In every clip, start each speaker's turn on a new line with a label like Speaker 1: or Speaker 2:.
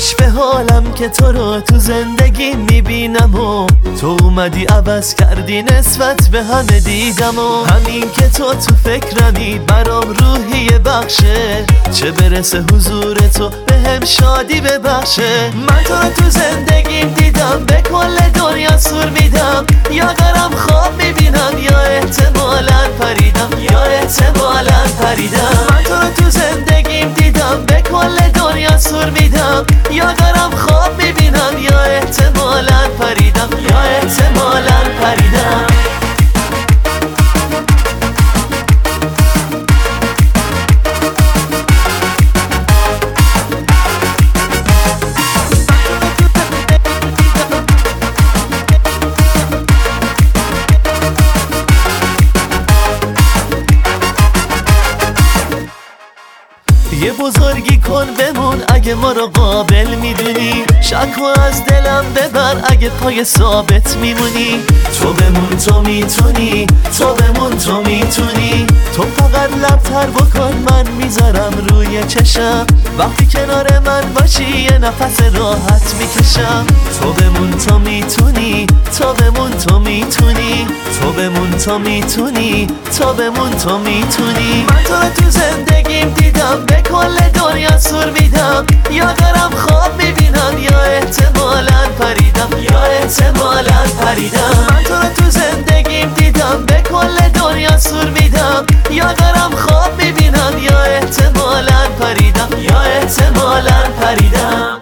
Speaker 1: خوش به حالم که تو رو تو زندگی میبینم و تو اومدی عوض کردی نسبت به همه دیدم و همین که تو فکرمی برام روحی بخشه، چه برسه حضور تو به هم شادی ببخشه. من تو رو تو زندگیم دیدم، به کل دنیا سور میدم، یا دارم خواب میبینم یا احتمالاً پریدم، یا احتمالاً پریدم. من تو رو تو زندگیم دیدم، به کل دنیا سور میدم، یا دارم خواب میبینم یا احتمالاً پریدم، یا احتمالاً پریدم. یه بزرگی کن بمون اگه ما رو قابل میدونی، شک و از دلم ببر اگه پای ثابت میمونی. تو بمون تو میتونی، تو بمون تو میتونی، تو فقط لبتر بکن من میذارم روی چشم، وقتی کنار من باشی یه نفس راحت میکشم. تو بمون تو میتونی، تو بمون تو میتونی، تو بمون تو میتونی، تو بمون تو میتونی. من تو رو تو زندگیم دیدم، به کل دنیا سور میدم، یا دارم خواب میبینم یا احتمالاً پریدم، یا احتمالاً پریدم. من تو رو تو زندگیم دیدم، به کل دنیا سور میدم، یا دارم خواب میبینم یا احتمالاً پریدم، یا احتمالاً پریدم.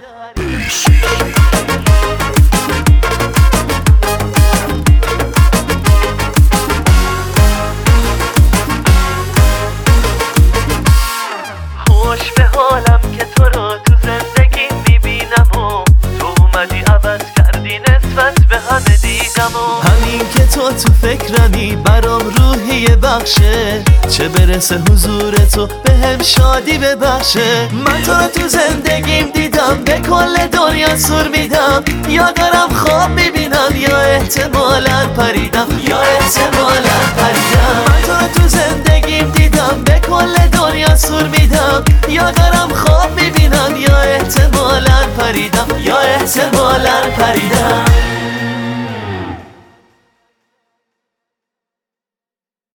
Speaker 1: خوش به حالم که تو رو تو زندگی میبینم و تو اومدی عوض کردی نسبت به همه دیدم و همین که تو فکرمی برام روحی بخشه، چه برسه حضور تو به هم شادی ببخشه. من تو رو تو زندگیم دیدم، به کل دنیا سور میدم، یا دارم خواب میبینم یا احتمالاً پریدم، یا احتمالاً پریدم. من تو رو تو زندگیم دیدم، به کل دنیا سور میدم، یا دارم خواب میبینم یا احتمالاً پریدم، یا احتمالاً پریدم.